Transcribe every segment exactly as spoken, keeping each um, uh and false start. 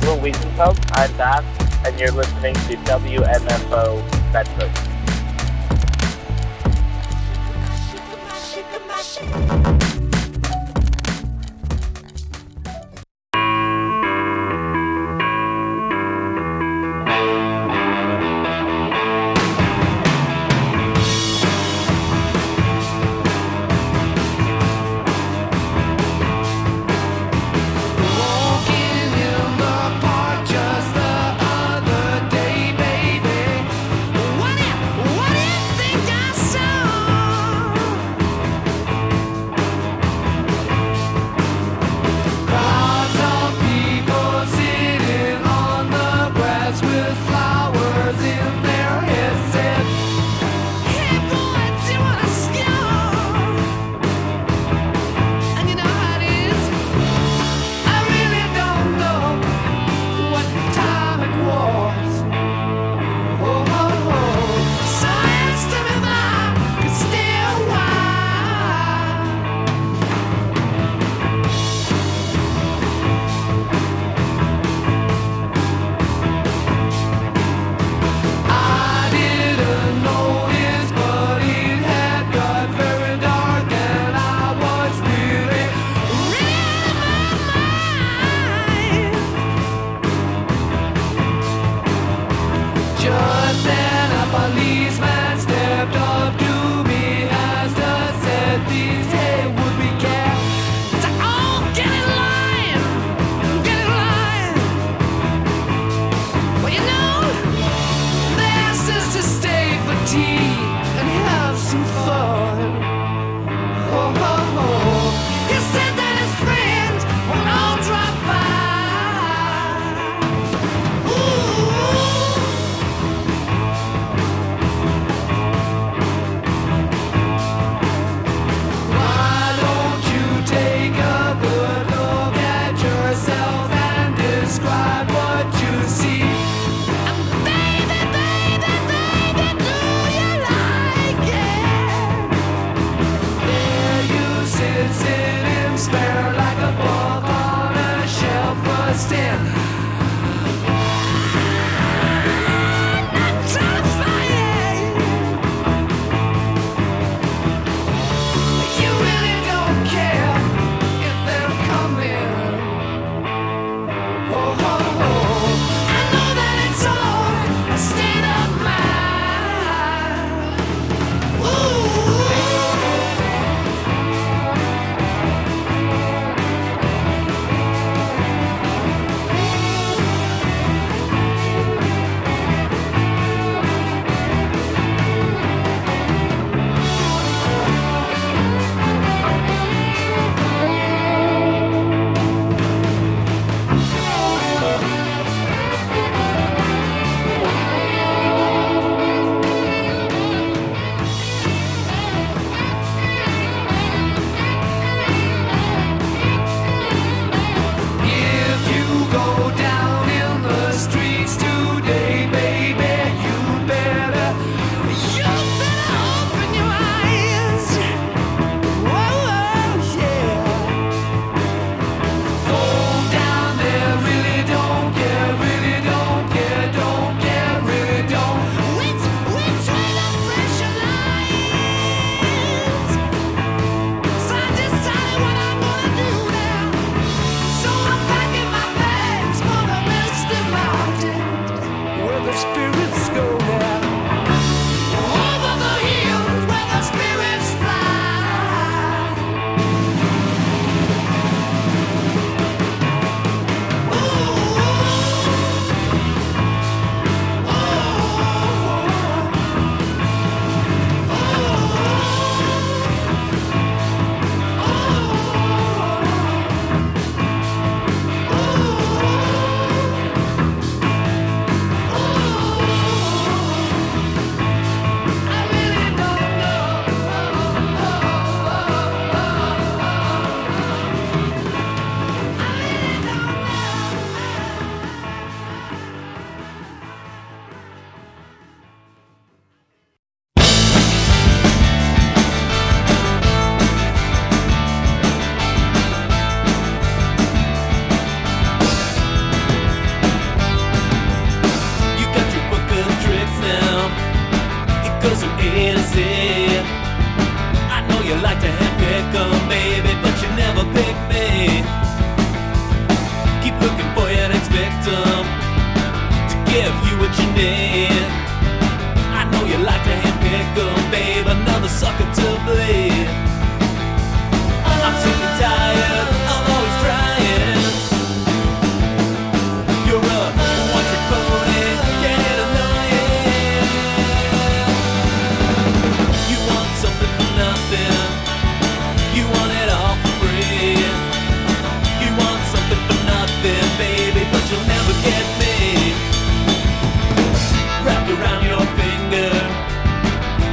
Gabriel Wiesenfeld. I'm back, and you're listening to W M F O Bedford. Baby, baby, baby, do you lie?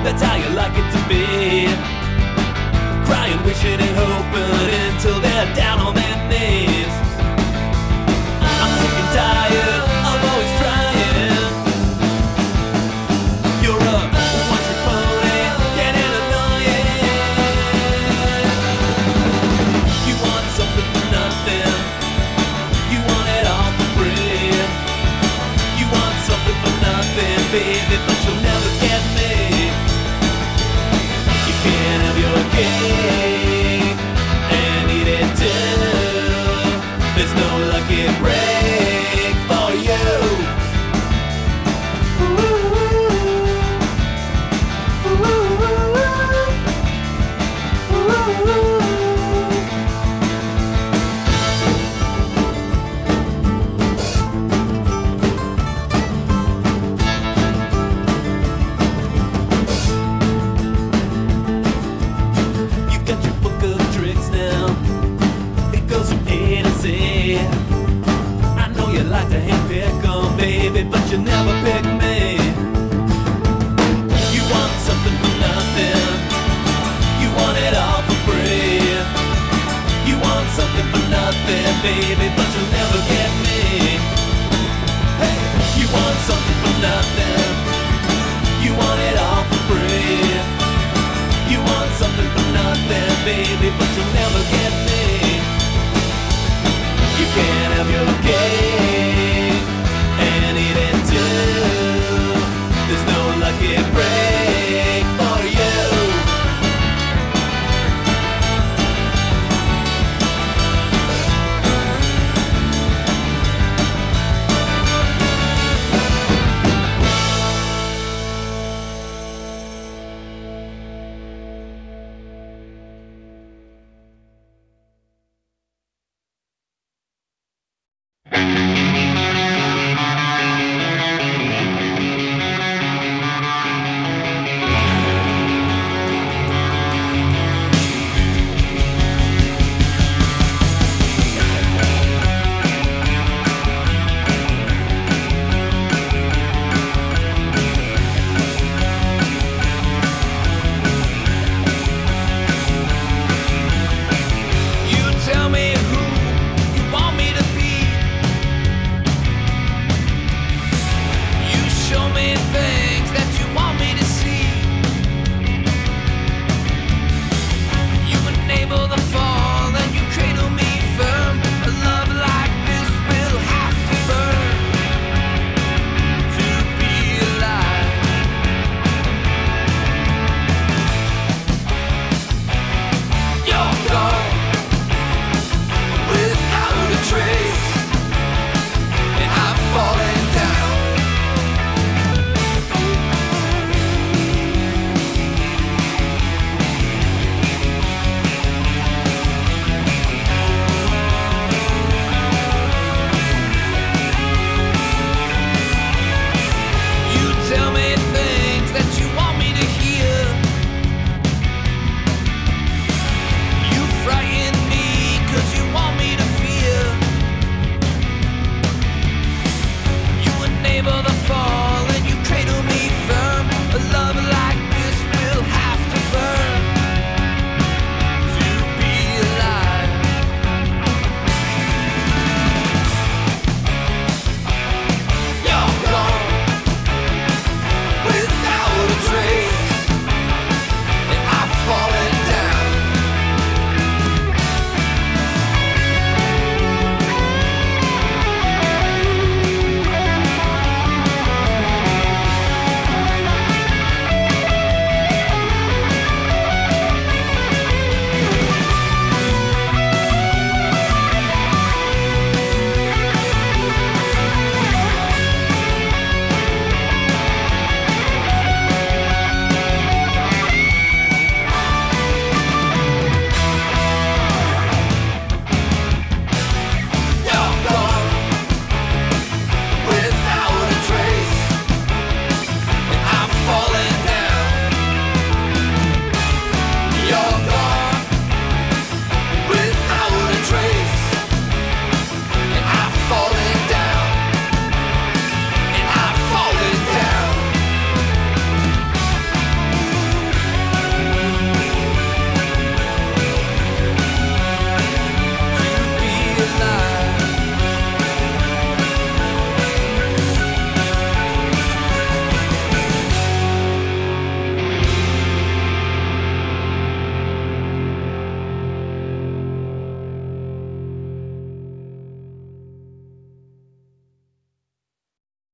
that's how you like it to be. Crying, wishing and hoping until they're down on their knees. I'm sick and tired of always trying. You're a one-trick pony, getting annoying. You want something for nothing, you want it all for free. You want something for nothing, baby, but you'll never get me. You can't have your cake and eat it too.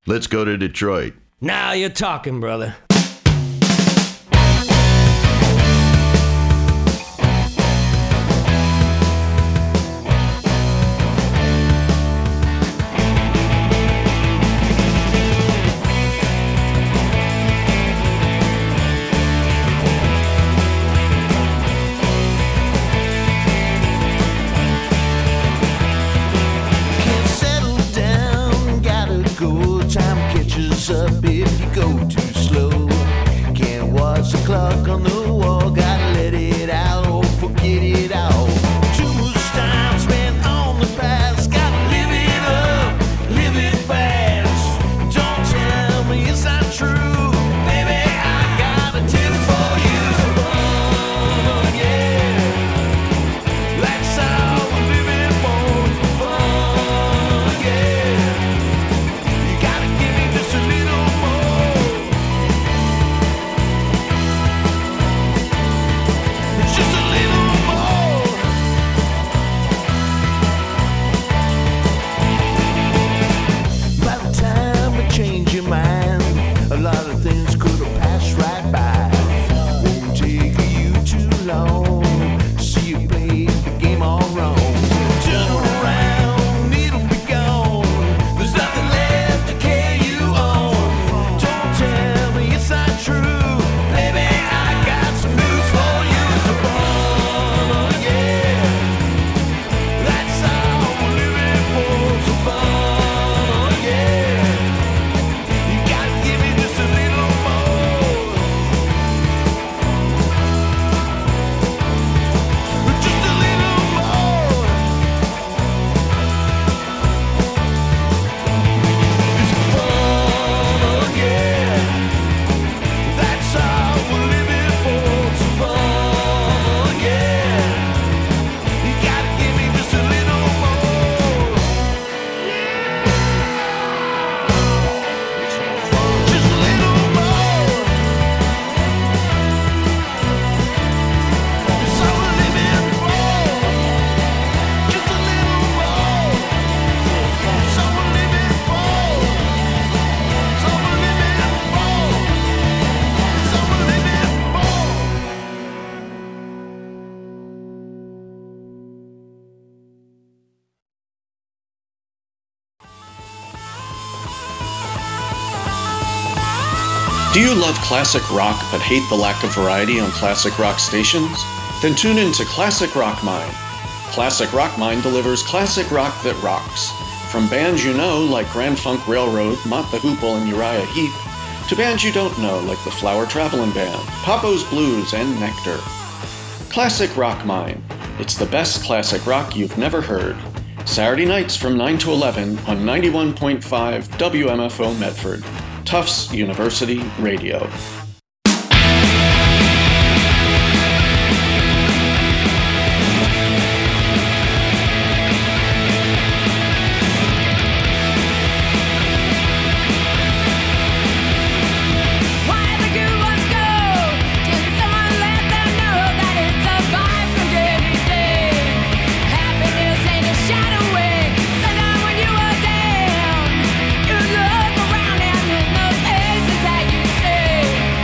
Let's go to Detroit. Now you're talking, brother. Up if you go too slow. Can't watch the clock on the wall. Gotta let it out or forget it all. Too much time spent on the past. Gotta live it up, live it fast. Don't tell me it's not true, baby. I got a tip for you. Fun, yeah. That's how we live it for. Fun, yeah. You gotta give me just a little. Do you love classic rock but hate the lack of variety on classic rock stations? Then tune in to Classic Rock Mind. Classic Rock Mind delivers classic rock that rocks. From bands you know like Grand Funk Railroad, Mott the Hoople, and Uriah Heep, to bands you don't know like the Flower Traveling Band, Papo's Blues, and Nectar. Classic Rock Mind. It's the best classic rock you've never heard. Saturday nights from nine to eleven on ninety-one point five W M F O Medford. Tufts University Radio. Say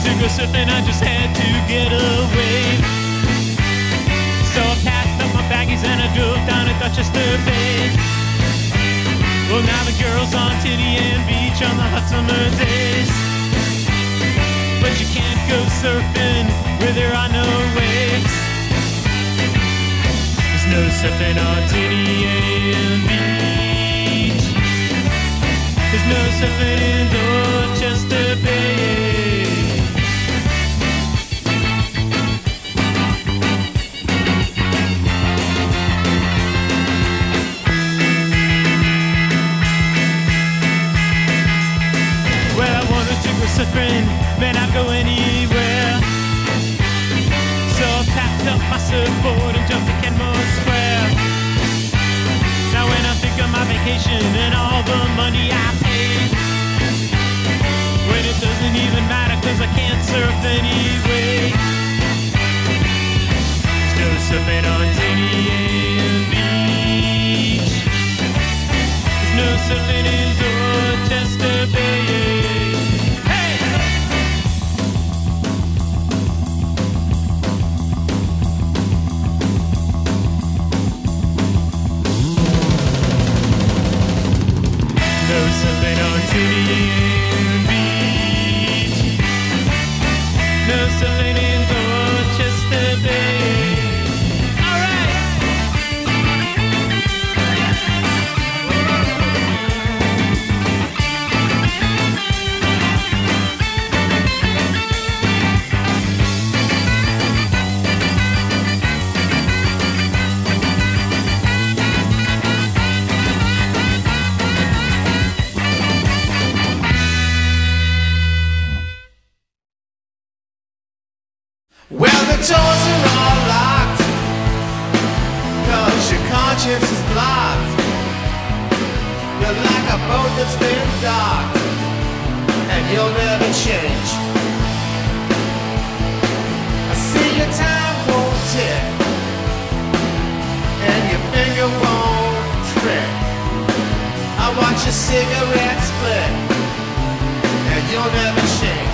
to go surfing, I just had to get away. So I packed up my baggies and I drove down to Dorchester Bay. Well, now the girls on Tinian Beach on the hot summer days. But you can't go surfing where there are no waves. There's no surfing on Tinian Beach. There's no surfing in Dorchester Bay. Surfing, man, I'd go anywhere. So I packed up my surfboard and jumped to Kenmore Square. Now when I think of my vacation and all the money I paid, when it doesn't even matter cause I can't surf anyway. There's no surfing on Tinian Beach. There's no surfing in Dorchester Bay. Tinian Beach. No surfing in Dorchester Bay. All right. Well, the doors are all locked, cause your conscience is blocked. You're like a boat that's been docked, and you'll never change. I see your time won't tick, and your finger won't trick. I watch your cigarette split, and you'll never change.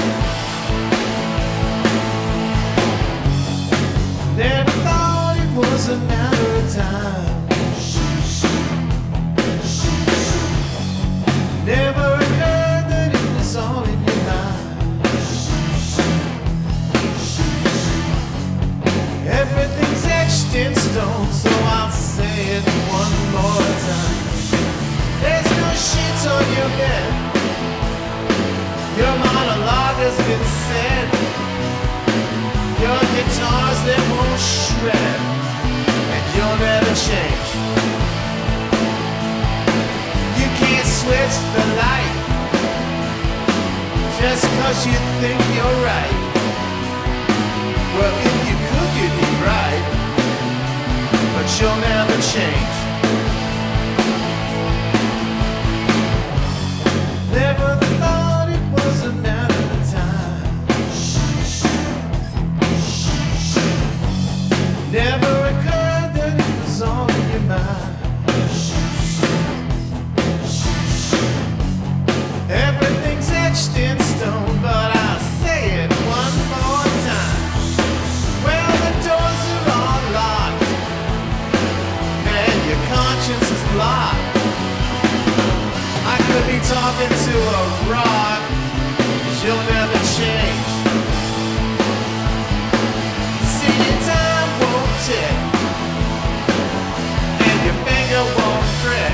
Never thought it was a matter of time. Never occurred that it was all in your mind. Everything's etched in stone, so I'll say it one more time. There's no sheets on your bed. Your monologue has been said. Your guitars, they won't shred, and you'll never change. You can't switch the light just cause you think you're right. Well, if you could, you'd be right, but you'll never change. Never thought it was a matter of time. Never occurred that it was all in your mind. Everything's etched in stone, but I'll say it one more time. Well, the doors are all locked, and your conscience is blocked. I could be talking to a rock, 'cause you'll never change. And your finger won't prick.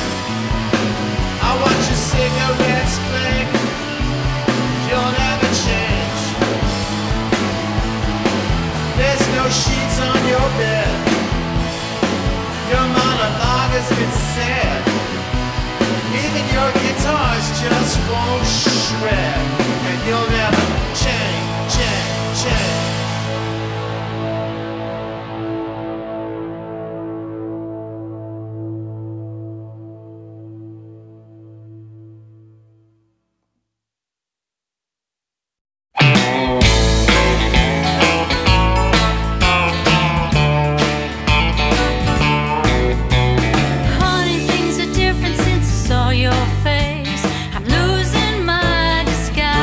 I watch your cigarettes click. You'll never change. There's no sheets on your bed. Your monologue has been said. Even your guitars just won't shred, and you'll never change, change, change. Your face, I'm losing my disguise.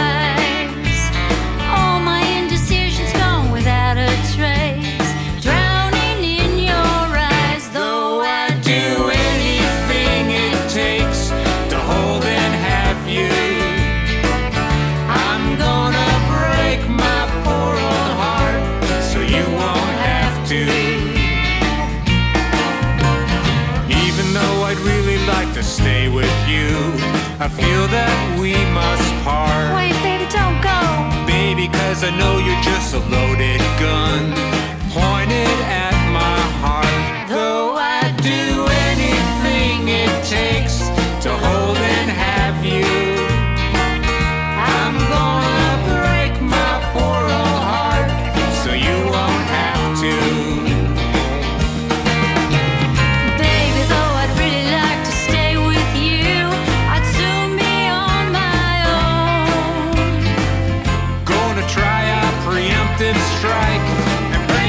you. I feel that we must part. Wait, baby, don't go. Baby, cause I know you're just a loaded gun pointed at my heart. Though I'd do anything it takes to hold and have you, I'm gonna break my poor old heart so you won't have to. Baby, though I'd really like to stay with you, I'd soon be on my own. Gonna try a preemptive strike and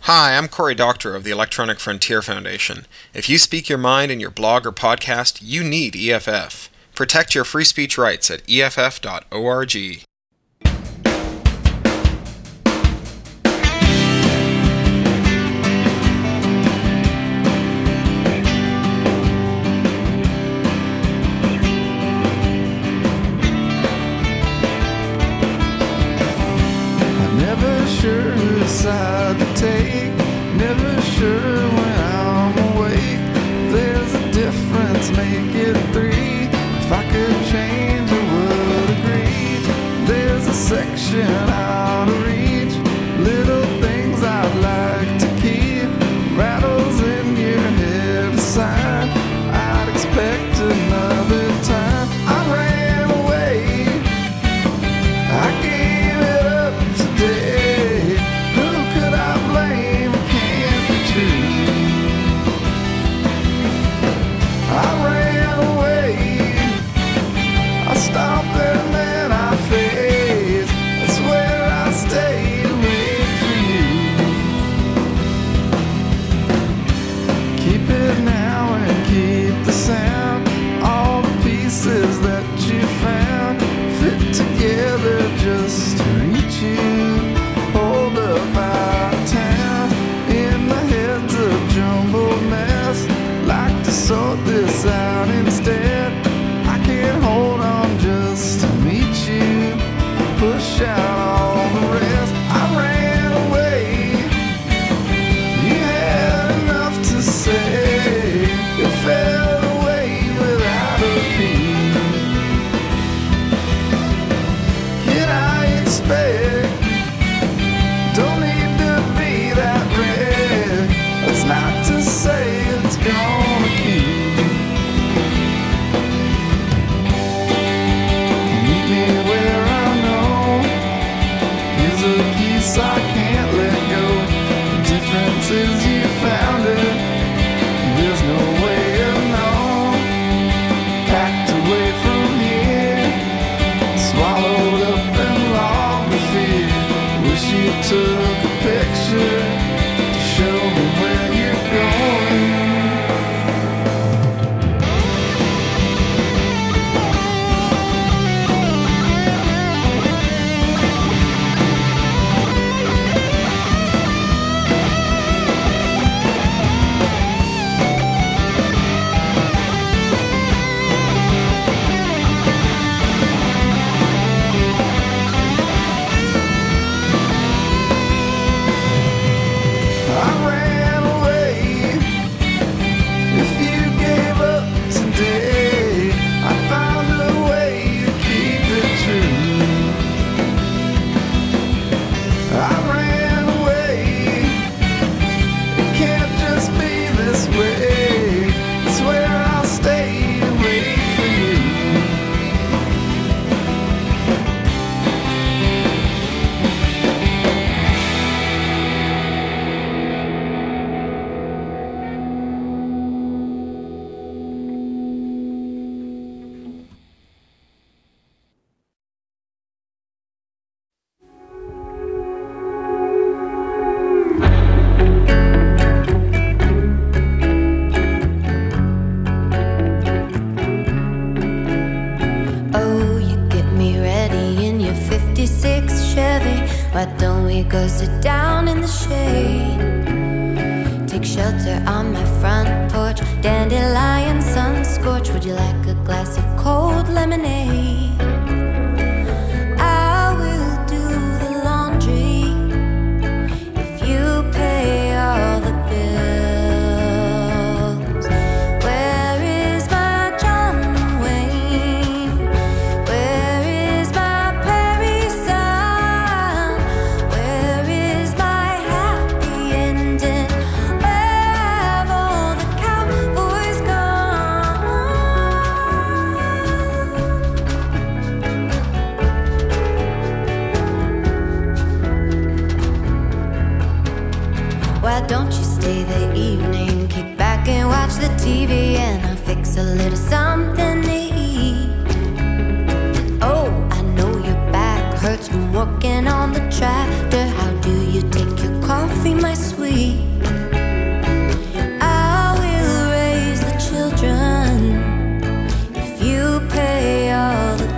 Hi, I'm Corey Doctor of the Electronic Frontier Foundation. If you speak your mind in your blog or podcast, you need E F F. Protect your free speech rights at E F F dot org. Never sure whose side to take, never sure when I'm awake. There's a difference, make it three. If I could change, I would agree. There's a section out of reach, little things I'd like to keep. Rattles in your head aside, I'd expect another time. I ran away, I gave it up today. Who could I blame? It can't be true. I ran away, I stopped and then I faced. That's where I stayed and wait for you. Keep it now and keep the sound. All the pieces that you found fit together just to reach you. Hold up out of town in my head's a jumbled mess. Like to sort this out instead. I can't hold on just to meet you. Push out all the rest. I ran away. You had enough to say. It fell away without a beat. Can I expect? Don't need to be that red. That's not to say it's gonna keep. Meet me where I know. Here's a piece I can't let go. The difference is you found it. There's no way of knowing. Packed away from here, swallowed up and logged with fear. Wish you took a picture to show me where you're going. I ran away. If you gave up today, I found a way to keep it true. I ran away. It can't just be this way. It's where I'll stay and wait for you. Oh, you get me ready in your fifty-six Chevy. Why don't we go sit down in the shade? Take shelter on my front porch. Dandelion sun scorch. Would you like a glass of cold lemonade? I will do the laundry if you pay all the bills. Where is my John Wayne? Where is my Perry son? Where is my happy ending? Where have all the cowboys gone? Why don't you stay the evening? Kick back and watch the T V, and I'll fix a little something to eat. Oh, I know your back hurts from working on the tractor. How do you take your coffee, my sweet? week. I will raise the children if you pay all the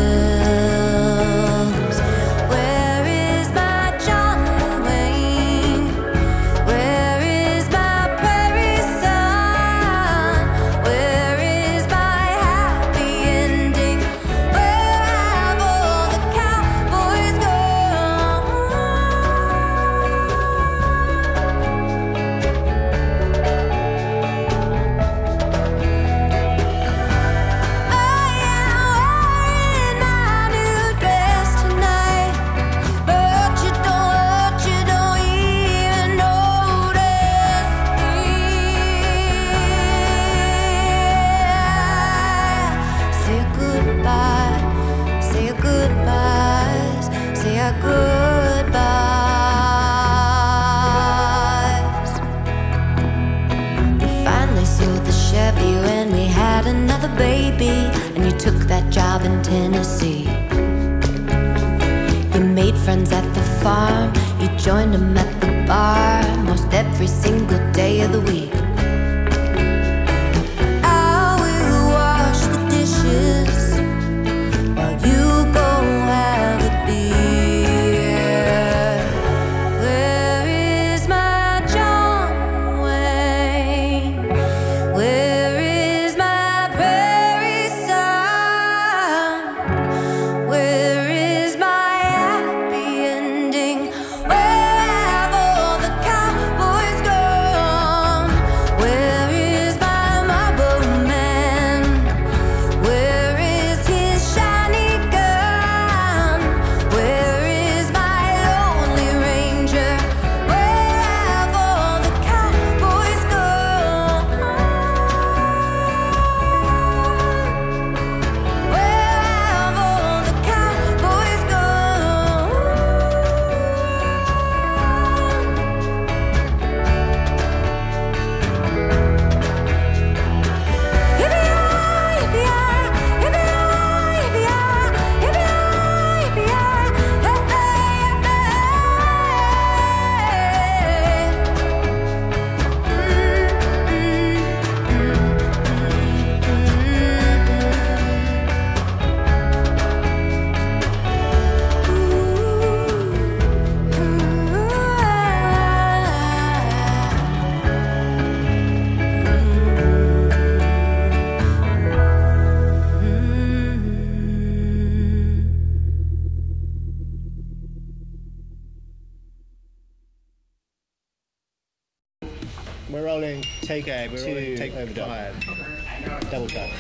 bills. Where is my John Wayne? Where is my prairie son? Where is my happy ending? Where have all the cowboys gone? I am wearing my new dress tonight, but you don't, you don't even notice me. Say goodbye, say your goodbyes, say our goodbyes. We finally sold the Chevy when we had another baby, and you took that job in Tennessee. You made friends at the farm, you joined them at the bar most every single day of the week. I will wash the dishes while you go have a beer. Where is my John Wayne? Where is my prairie son? Where is my happy ending? Where have all the cowboys gone? Where is my marble man? Where is his shiny gun? Where is my lonely ranger? Where have all the cowboys gone? Where have all the cowboys gone? We're rolling. Take A. We're rolling. Take overdub. Double cut.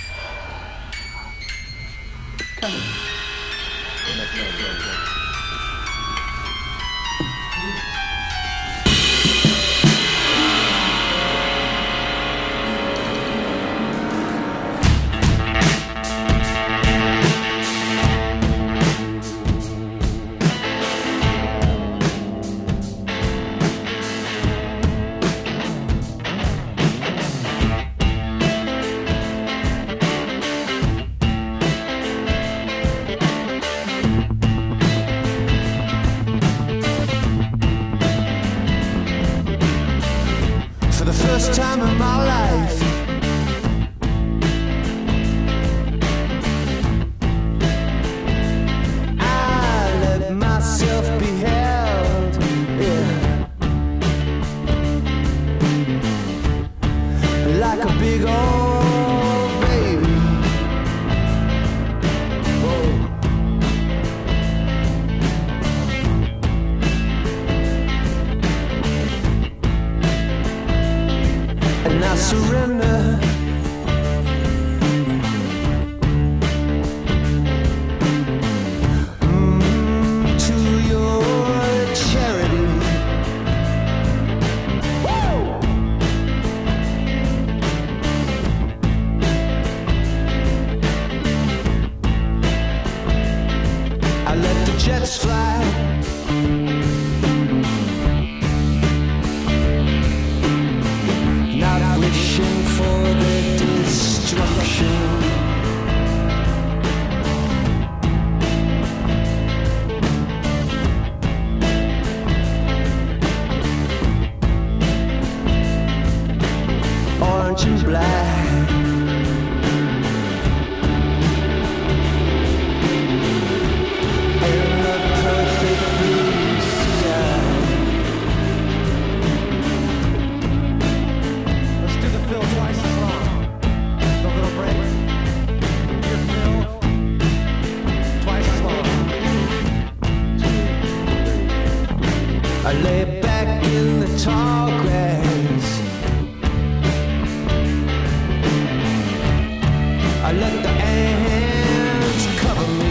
For the first time in my life, I let myself be held, yeah, like a big old baby. Oh. And I surrender. Mm, to your charity. Woo! I let the jets fly. Not wishing for much in black. In the perfect blue sky. Let's do the fill twice as long. A little break. Your fill twice as long. I lay back in the tall grass. I let the ants cover me.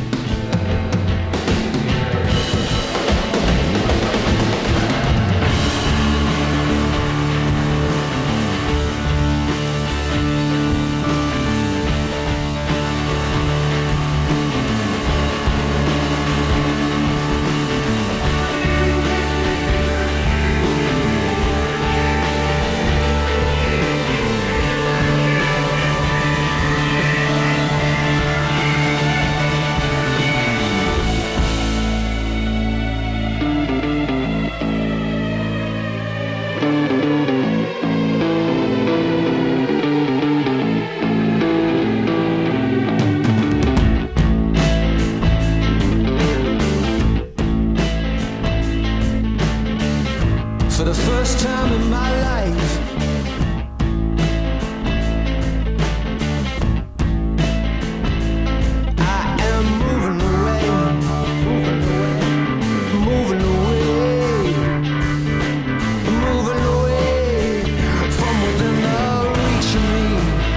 For the first time in my life, I am moving away, moving away, moving away, moving away from within the reach of me.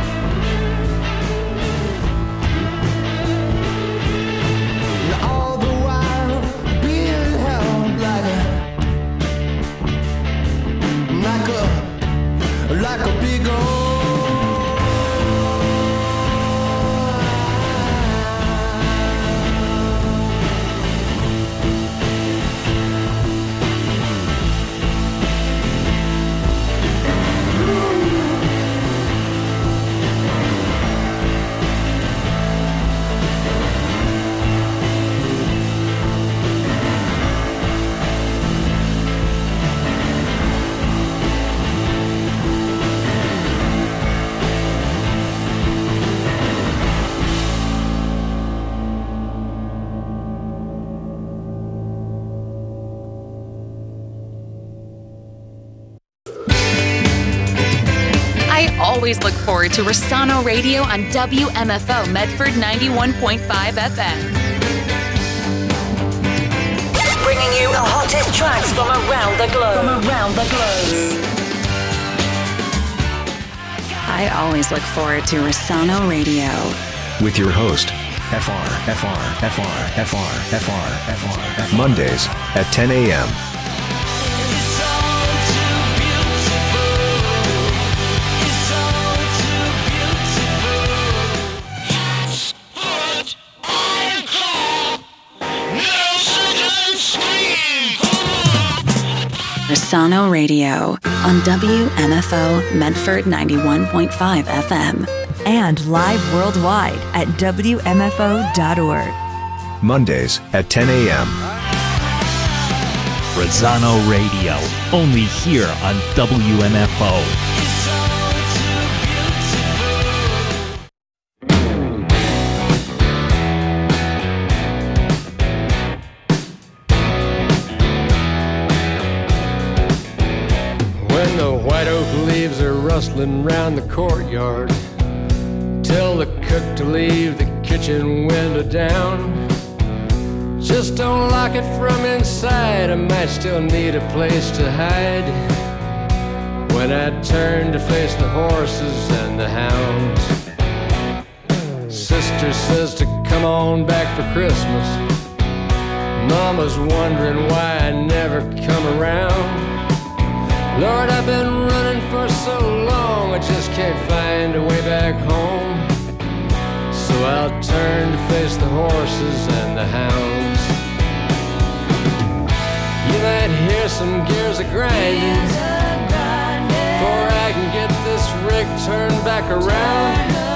And all the while being held like a Like a, like a big old I always look forward to Rossano Radio on W M F O Medford ninety-one point five F M. Bringing you the hottest tracks from around the globe. From around the globe. I always look forward to Rossano Radio. With your host, F R, F R, F R, F R, F R, F R, F R. Mondays at ten a.m. Rossano Radio on W M F O Medford ninety-one point five F M. And live worldwide at W M F O dot org. Mondays at ten a.m. Rossano Radio, only here on W M F O. When the white oak leaves are rustling round the courtyard, tell the cook to leave the kitchen window down. Just don't lock it from inside, I might still need a place to hide. When I turn to face the horses and the hounds, sister says to come on back for Christmas. Mama's wondering why I never come around. Lord, I've been running for so long, I just can't find a way back home. So I'll turn to face the horses and the hounds. You might hear some gears a-grinding before I can get this rig turned back around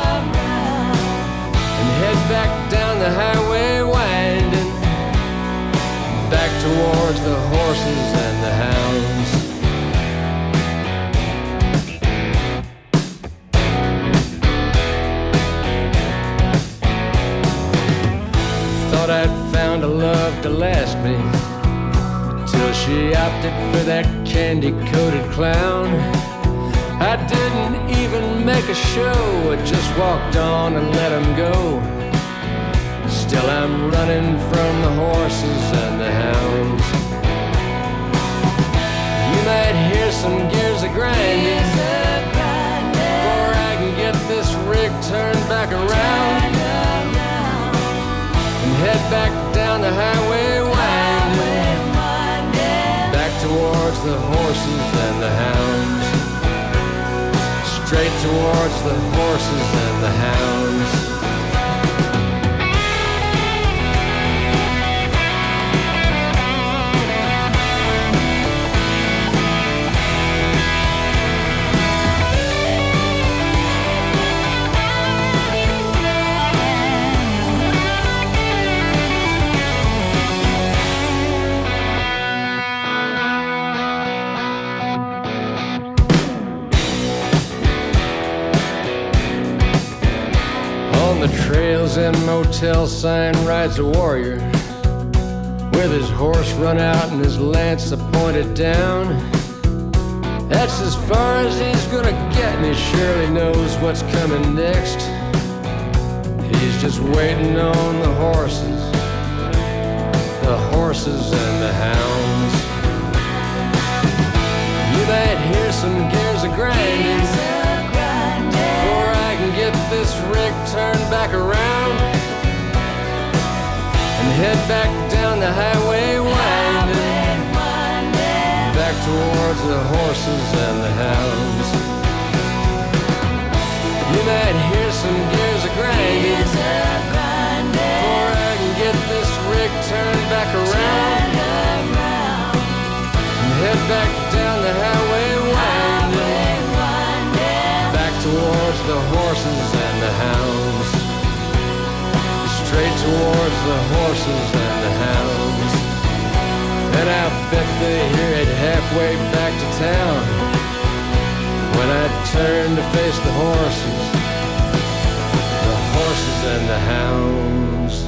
and head back down the highway winding, back towards the horses and the hounds. left it for that candy-coated clown. I didn't even make a show, I just walked on and let him go. Still I'm running from the horses and the hounds. You might hear some gears a-grinding before I can get this rig turned back around and head back down the highway winding, back towards the horses and the hounds, straight towards the horses and the hounds. On the trails and motel sign rides a warrior with his horse run out and his lance pointed down. That's as far as he's gonna get, and he surely knows what's coming next. He's just waiting on the horses, the horses and the hounds. You might hear some gears a-grinding before I can get this rig turned back around and head back down the highway winding, back towards the horses and the hounds. You might hear some gears a-grinding before I can get this rig turned back around and head back down the highway winding, back towards the horses and the hounds, straight towards the horses and the hounds. And I bet they hear it halfway back to town when I turn to face the horses, the horses and the hounds.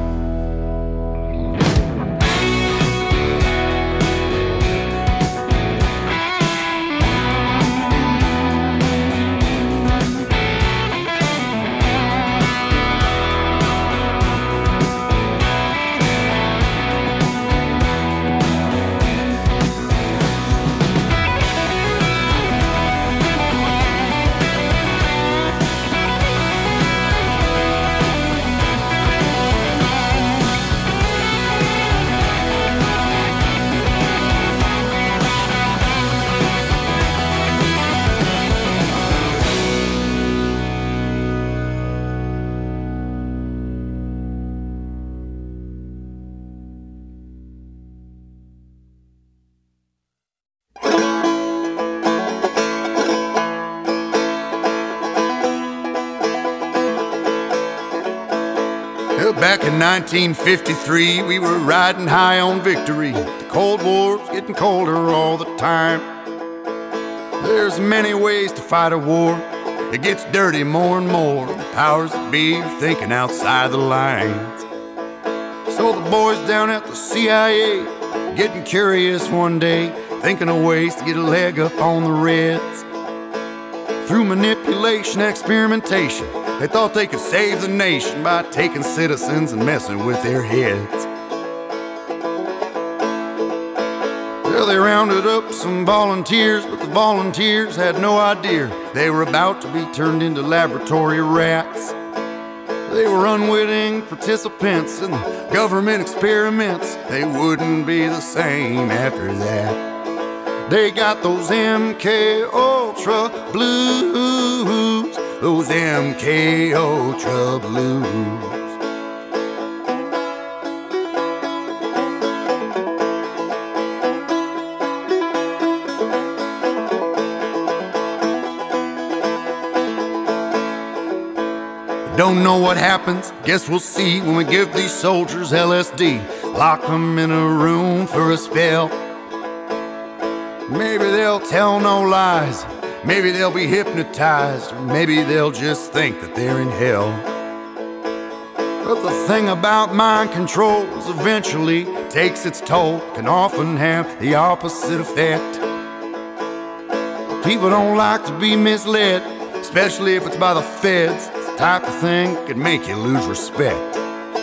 Back in nineteen fifty-three, we were riding high on victory. The Cold War's getting colder all the time. There's many ways to fight a war. It gets dirty more and more. The powers that be are thinking outside the lines. So the boys down at the C I A getting curious one day, thinking of ways to get a leg up on the Reds. Through manipulation, experimentation, they thought they could save the nation by taking citizens and messing with their heads. Well, they rounded up some volunteers, but the volunteers had no idea they were about to be turned into laboratory rats. They were unwitting participants in the government experiments. They wouldn't be the same after that. They got those M K Ultra blues, those M K Ultra blues. Don't know what happens, guess we'll see when we give these soldiers L S D. Lock them in a room for a spell. Maybe they'll tell no lies, maybe they'll be hypnotized, or maybe they'll just think that they're in hell. But the thing about mind control is eventually takes its toll, can often have the opposite effect. People don't like to be misled, especially if it's by the feds. It's the type of thing that could make you lose respect.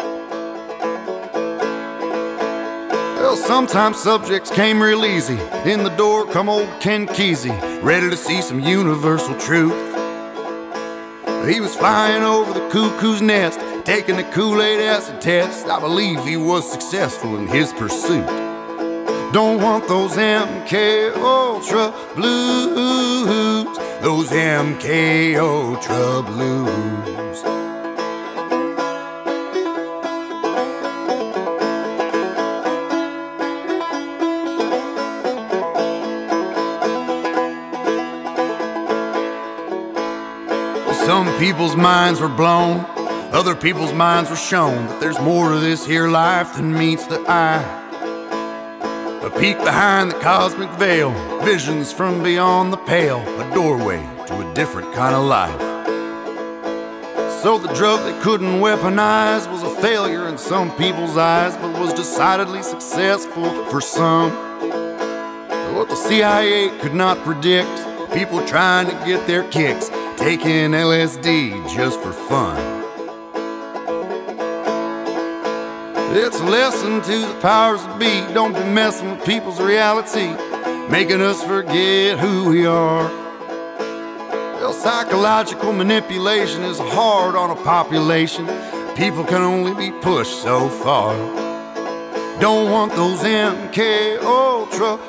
Well, sometimes subjects came real easy. In the door come old Ken Kesey, ready to see some universal truth. He was flying over the cuckoo's nest, taking the Kool-Aid acid test. I believe he was successful in his pursuit. Don't want those M K Ultra blues, those M K Ultra blues. Some people's minds were blown, other people's minds were shown that there's more to this here life than meets the eye. A peek behind the cosmic veil, visions from beyond the pale, a doorway to a different kind of life. So the drug they couldn't weaponize was a failure in some people's eyes, but was decidedly successful for some. What the C I A could not predict, people trying to get their kicks, taking L S D just for fun. It's a lesson to the powers that be. Don't be messing with people's reality, making us forget who we are. Well, psychological manipulation is hard on a population. People can only be pushed so far. Don't want those M K Ultra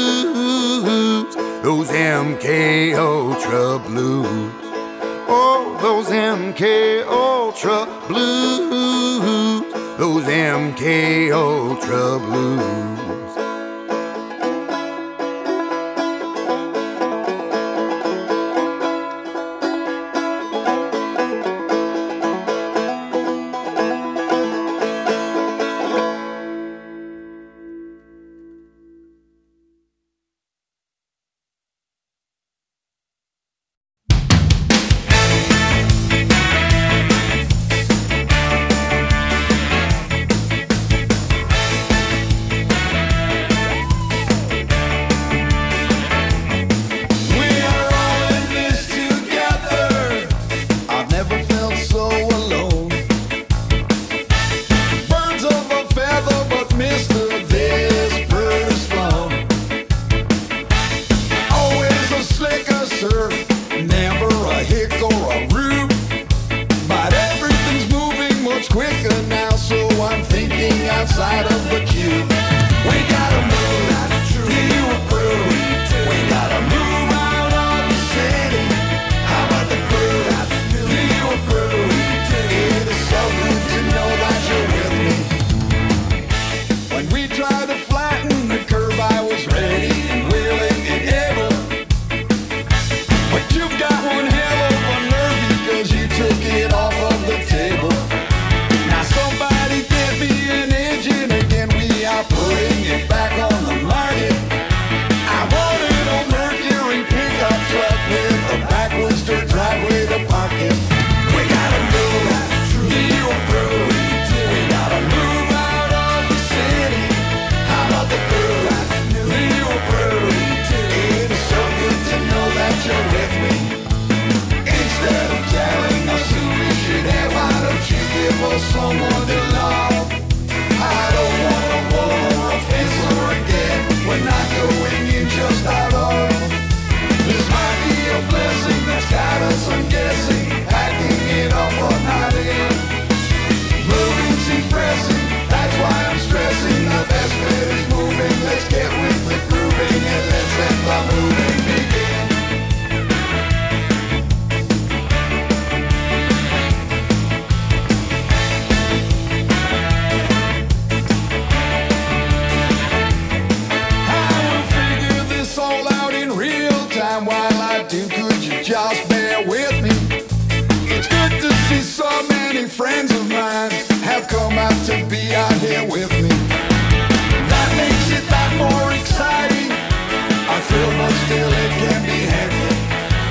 blues, those M K Ultra blues. Oh, those M K Ultra blues, those M K Ultra blues.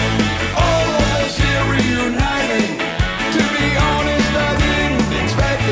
All of us here reuniting. To be honest, I didn't expect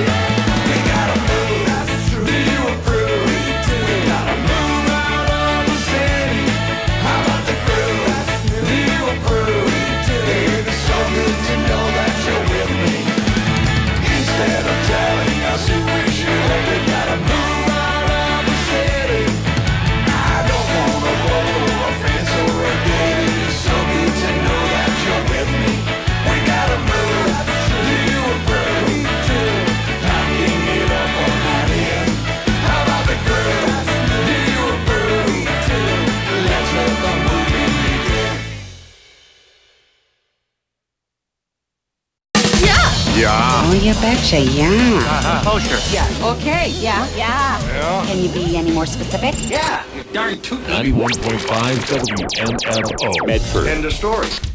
Oh, you betcha, yeah. Uh-huh. Kosher. Yeah. Okay, yeah. Yeah. Yeah. Can you be any more specific? Yeah. You're darn tootin'. ninety-one point five W M F O. Medford. End of story.